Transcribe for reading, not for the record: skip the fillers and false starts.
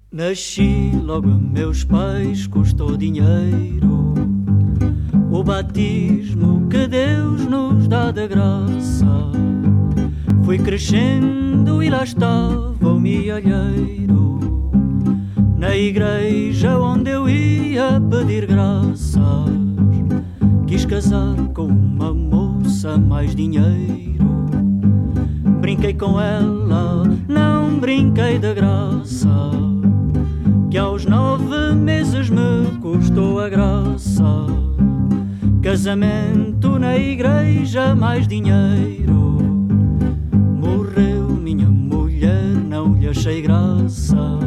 Nasci logo a meus pais, custou dinheiro o batismo que Deus nos dá da graça. Fui crescendo e lá estava o mielheiro, na igreja onde eu ia pedir graças. Quis casar com uma moça, mais dinheiro. Brinquei com ela, não brinquei de graça, que aos 9 meses me custou a graça. Casamento na igreja, mais dinheiro. Morreu minha mulher, não lhe achei graça.